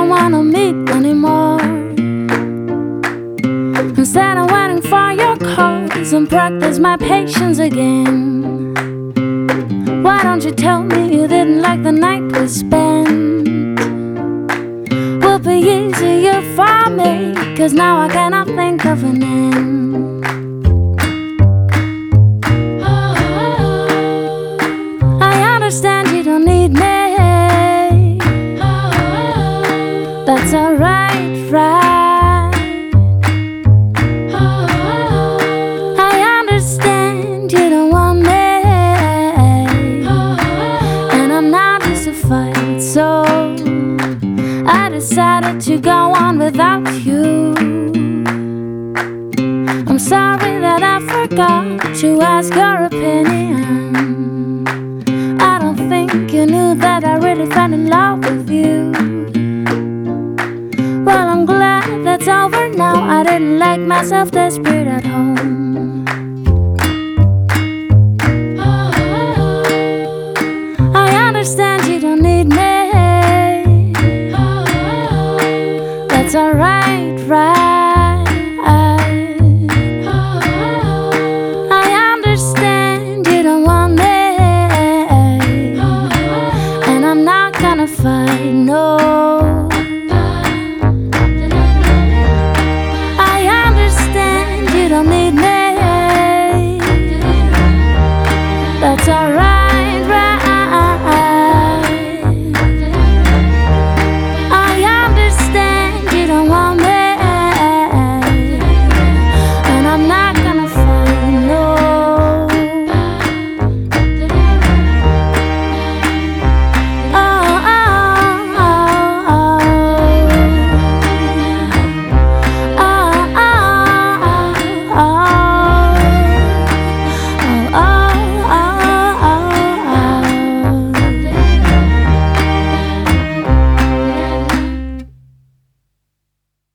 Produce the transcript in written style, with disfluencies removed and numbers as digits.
don't wanna meet anymore. Instead of waiting for your calls and practice my patience again. Why don't you tell me you didn't like the night we spent? Will be easier for me, 'cause now I cannot think of an end. I understand you don't need me. That's alright, right? I understand you don't want me, and I'm not justified, so I decided to go on without you. I'm sorry that I forgot to ask your opinion. I don't think you knew that I really fell in love with you. Well, I'm glad that's over now. I didn't like myself desperate at home. I understand you don't need me. That's alright, right?